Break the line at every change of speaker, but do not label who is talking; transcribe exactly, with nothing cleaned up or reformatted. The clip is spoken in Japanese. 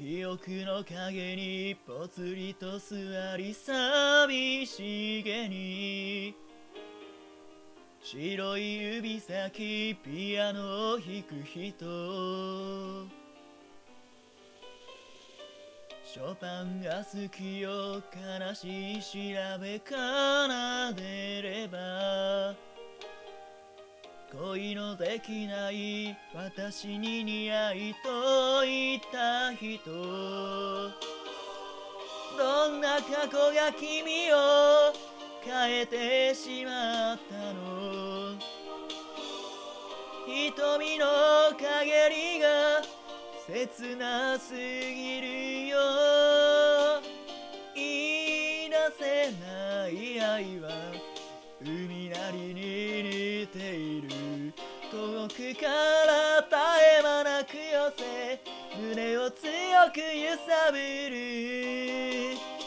記憶の影にぽつりと座り寂しげに白い指先ピアノを弾く人ショパンが好きよ悲しい調べ奏でれば恋のできない私に似合いと言った人どんな過去が君を変えてしまったの瞳の陰りが切なすぎるよ言い出せない愛は海なりに似ている遠くから絶え間なく寄せ胸を強く揺さぶる